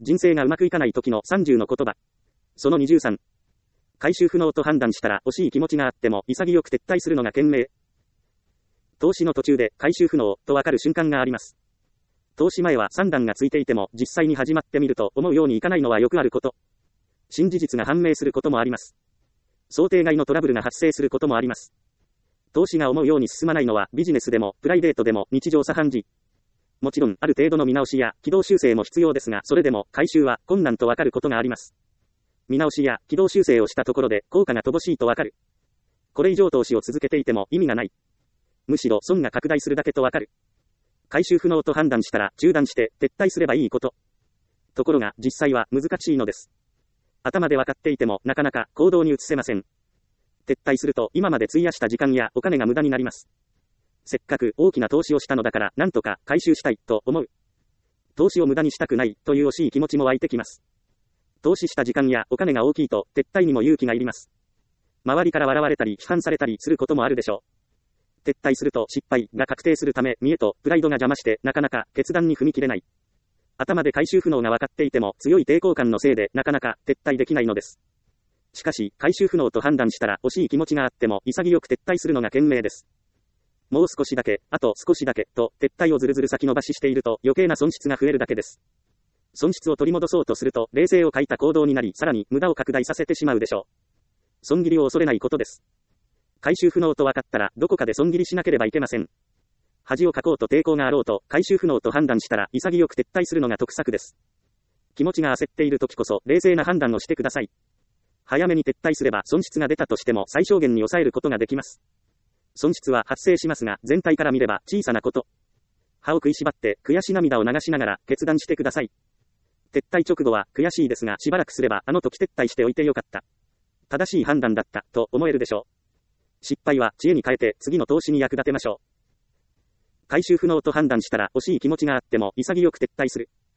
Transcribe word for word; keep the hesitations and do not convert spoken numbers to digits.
人生がうまくいかない時のさんじゅうの言葉。そのにじゅうさん。回収不能と判断したら惜しい気持ちがあっても潔く撤退するのが賢明。投資の途中で回収不能とわかる瞬間があります。投資前は算段がついていても実際に始まってみると思うようにいかないのはよくあること。新事実が判明することもあります。想定外のトラブルが発生することもあります。投資が思うように進まないのはビジネスでもプライベートでも日常茶飯事。もちろんある程度の見直しや軌道修正も必要ですが、それでも回収は困難とわかることがあります。見直しや軌道修正をしたところで効果が乏しいとわかる。これ以上投資を続けていても意味がない。むしろ損が拡大するだけとわかる。回収不能と判断したら中断して撤退すればいいこと。ところが実際は難しいのです。頭で分かっていてもなかなか行動に移せません。撤退すると今まで費やした時間やお金が無駄になります。せっかく大きな投資をしたのだからなんとか回収したいと思う。投資を無駄にしたくないという惜しい気持ちも湧いてきます。投資した時間やお金が大きいと撤退にも勇気がいります。周りから笑われたり批判されたりすることもあるでしょう。撤退すると失敗が確定するため見栄とプライドが邪魔してなかなか決断に踏み切れない。頭で回収不能が分かっていても強い抵抗感のせいでなかなか撤退できないのです。しかし回収不能と判断したら惜しい気持ちがあっても潔く撤退するのが賢明です。もう少しだけ、あと少しだけと撤退をずるずる先延ばししていると余計な損失が増えるだけです。損失を取り戻そうとすると冷静を欠いた行動になりさらに無駄を拡大させてしまうでしょう。損切りを恐れないことです。回収不能と分かったらどこかで損切りしなければいけません。恥をかこうと抵抗があろうと回収不能と判断したら潔く撤退するのが得策です。気持ちが焦っている時こそ冷静な判断をしてください。早めに撤退すれば損失が出たとしても最小限に抑えることができます。損失は発生しますが全体から見れば小さなこと。歯を食いしばって悔し涙を流しながら決断してください。撤退直後は悔しいですがしばらくすればあの時撤退しておいてよかった。正しい判断だったと思えるでしょう。失敗は知恵に変えて次の投資に役立てましょう。回収不能と判断したら惜しい気持ちがあっても潔く撤退する。